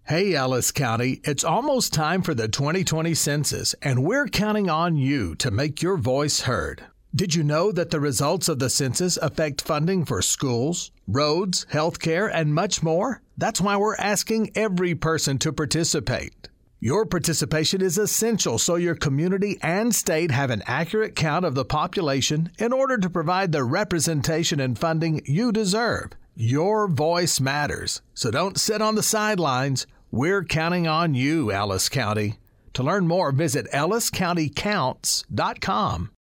Hey, Ellis County, it's almost time for the 2020 census, and we're counting on you to make your voice heard. Did you know that the results of the census affect funding for schools, roads, healthcare, and much more? That's why we're asking every person to participate. Your participation is essential so your community and state have an accurate count of the population in order to provide the representation and funding you deserve. Your voice matters, so don't sit on the sidelines. We're counting on you, Ellis County. To learn more, visit elliscountycounts.com.